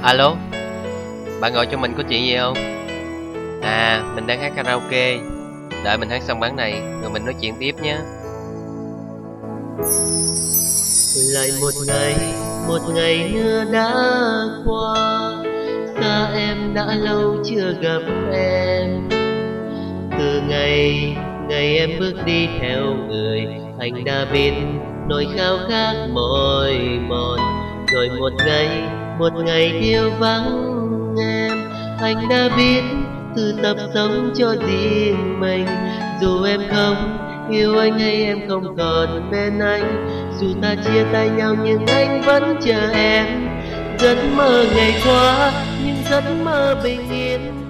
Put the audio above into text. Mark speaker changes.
Speaker 1: Alo, bạn gọi cho mình có chuyện gì không? À, mình đang hát karaoke. Đợi mình hát xong bản này rồi mình nói chuyện tiếp nhé.
Speaker 2: Lại một ngày nữa đã qua, xa em đã lâu chưa gặp em. Từ ngày em bước đi theo người, anh đã biết nỗi khao khát mỏi mòn. Rồi một ngày yêu vắng em, anh đã biết tự tập sống cho riêng mình. Dù em không yêu anh hay em không còn bên anh, dù ta chia tay nhau nhưng anh vẫn chờ em. Giấc mơ ngày qua nhưng giấc mơ bình yên